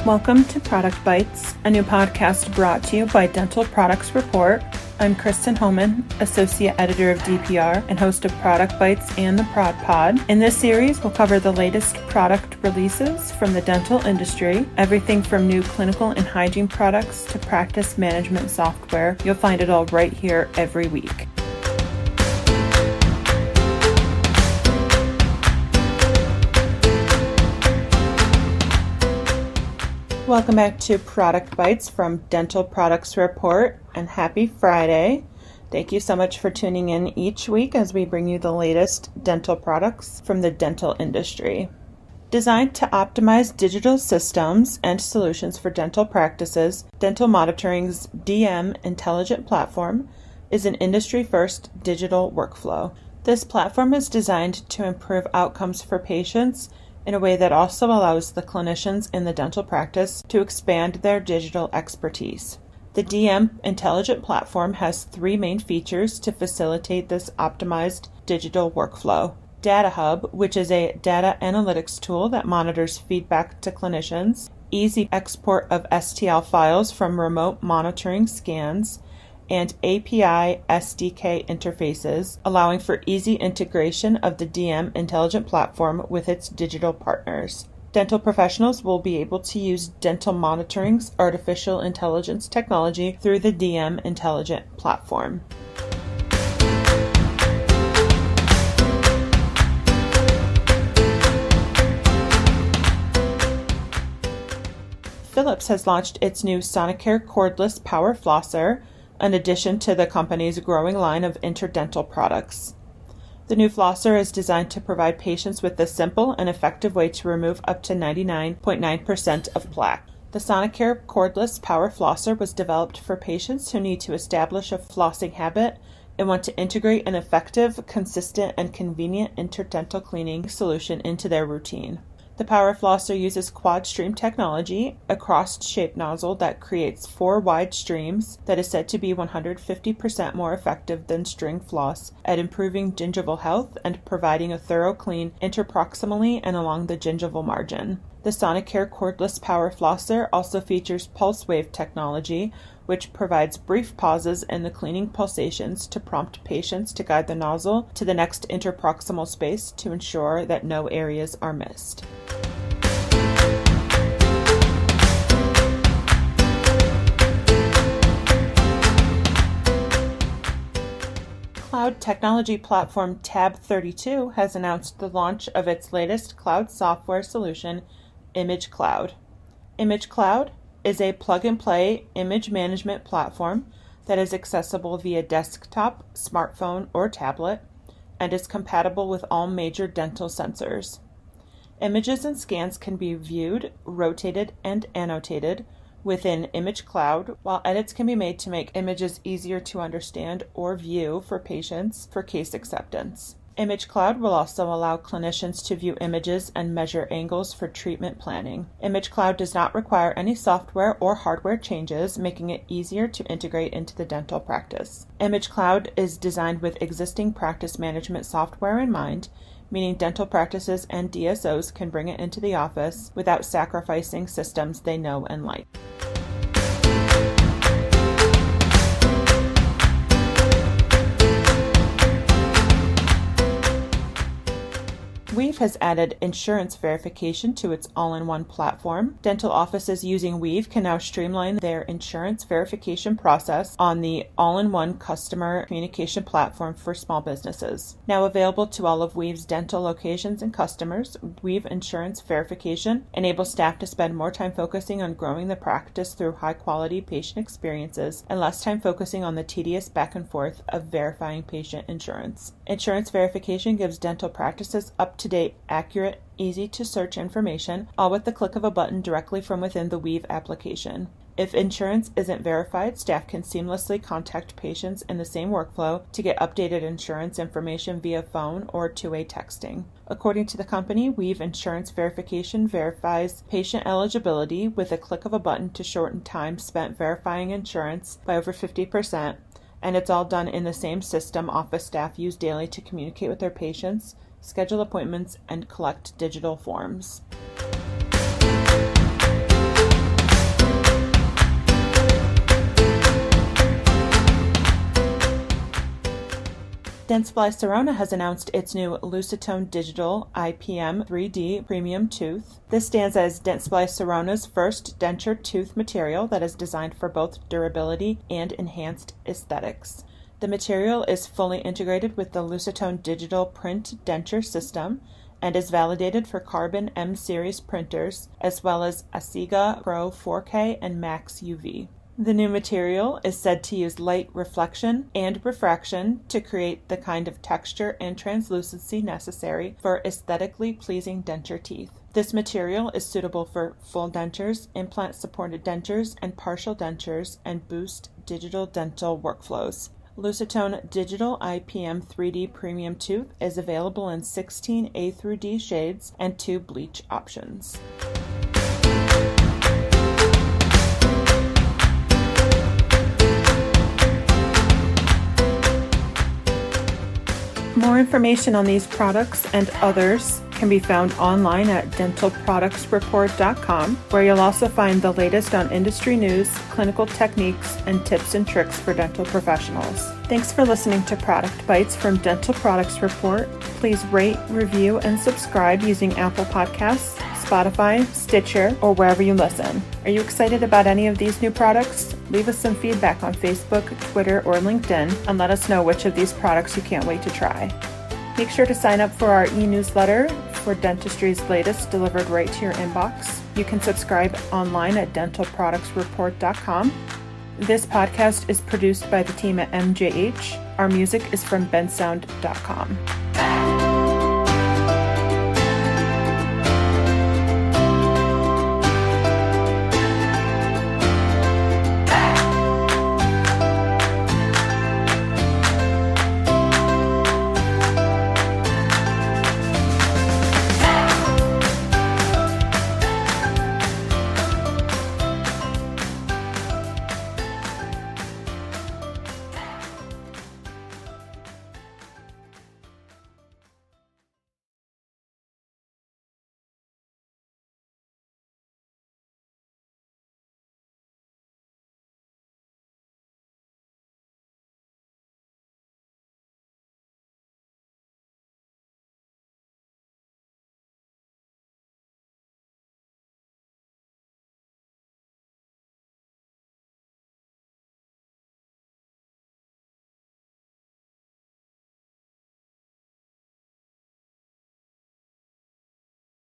Welcome to Product Bites, a new podcast brought to you by Dental Products Report. I'm Kristen Homan, Associate Editor of DPR and host of Product Bites and the Prod Pod. In this series, we'll cover the latest product releases from the dental industry, everything from new clinical and hygiene products to practice management software. You'll find it all right here every week. Welcome back to Product Bites from Dental Products Report, and happy Friday. Thank you so much for tuning in each week as we bring you the latest dental products from the dental industry. Designed to optimize digital systems and solutions for dental practices, Dental Monitoring's DM Intelligent Platform is an industry-first digital workflow. This platform is designed to improve outcomes for patients in a way that also allows the clinicians in the dental practice to expand their digital expertise. The DM Intelligent Platform has three main features to facilitate this optimized digital workflow. Data Hub, which is a data analytics tool that monitors feedback to clinicians, easy export of STL files from remote monitoring scans, and API SDK interfaces, allowing for easy integration of the DM Intelligent Platform with its digital partners. Dental professionals will be able to use Dental Monitoring's artificial intelligence technology through the DM Intelligent Platform. Philips has launched its new Sonicare Cordless Power Flosser, in addition to the company's growing line of interdental products. The new flosser is designed to provide patients with a simple and effective way to remove up to 99.9% of plaque. The Sonicare Cordless Power Flosser was developed for patients who need to establish a flossing habit and want to integrate an effective, consistent, and convenient interdental cleaning solution into their routine. The Power Flosser uses quad stream technology, a cross-shaped nozzle that creates 4 wide streams that is said to be 150% more effective than string floss at improving gingival health and providing a thorough clean interproximally and along the gingival margin. The Sonicare Cordless Power Flosser also features pulse wave technology, which provides brief pauses in the cleaning pulsations to prompt patients to guide the nozzle to the next interproximal space to ensure that no areas are missed. Cloud technology platform Tab32 has announced the launch of its latest cloud software solution, Image Cloud. Image Cloud is a plug-and-play image management platform that is accessible via desktop, smartphone, or tablet, and is compatible with all major dental sensors. Images and scans can be viewed, rotated, and annotated within Image Cloud, while edits can be made to make images easier to understand or view for patients for case acceptance. Image Cloud will also allow clinicians to view images and measure angles for treatment planning. Image Cloud does not require any software or hardware changes, making it easier to integrate into the dental practice. Image Cloud is designed with existing practice management software in mind, meaning dental practices and DSOs can bring it into the office without sacrificing systems they know and like. Weave has added insurance verification to its all-in-one platform. Dental offices using Weave can now streamline their insurance verification process on the all-in-one customer communication platform for small businesses. Now available to all of Weave's dental locations and customers, Weave Insurance Verification enables staff to spend more time focusing on growing the practice through high-quality patient experiences and less time focusing on the tedious back and forth of verifying patient insurance. Insurance verification gives dental practices up-to-date, accurate, easy-to-search information, all with the click of a button directly from within the Weave application. If insurance isn't verified, staff can seamlessly contact patients in the same workflow to get updated insurance information via phone or two-way texting. According to the company, Weave Insurance Verification verifies patient eligibility with a click of a button to shorten time spent verifying insurance by over 50%, and it's all done in the same system office staff use daily to communicate with their patients, schedule appointments, and collect digital forms. Dentsply Sirona has announced its new Lucitone Digital IPM 3D Premium Tooth. This stands as Dentsply Sirona's first denture tooth material that is designed for both durability and enhanced aesthetics. The material is fully integrated with the Lucitone Digital Print Denture System and is validated for Carbon M Series printers, as well as Asiga Pro 4K and Max UV. The new material is said to use light reflection and refraction to create the kind of texture and translucency necessary for aesthetically pleasing denture teeth. This material is suitable for full dentures, implant-supported dentures, and partial dentures, and boost digital dental workflows. Lucitone Digital IPM 3D Premium Tooth is available in 16 A through D shades and 2 bleach options. More information on these products and others can be found online at dentalproductsreport.com, where you'll also find the latest on industry news, clinical techniques, and tips and tricks for dental professionals. Thanks for listening to Product Bites from Dental Products Report. Please rate, review, and subscribe using Apple Podcasts, Spotify, Stitcher, or wherever you listen. Are you excited about any of these new products? Leave us some feedback on Facebook, Twitter, or LinkedIn, and let us know which of these products you can't wait to try. Make sure to sign up for our e-newsletter for dentistry's latest delivered right to your inbox. You can subscribe online at dentalproductsreport.com. This podcast is produced by the team at MJH. Our music is from bensound.com.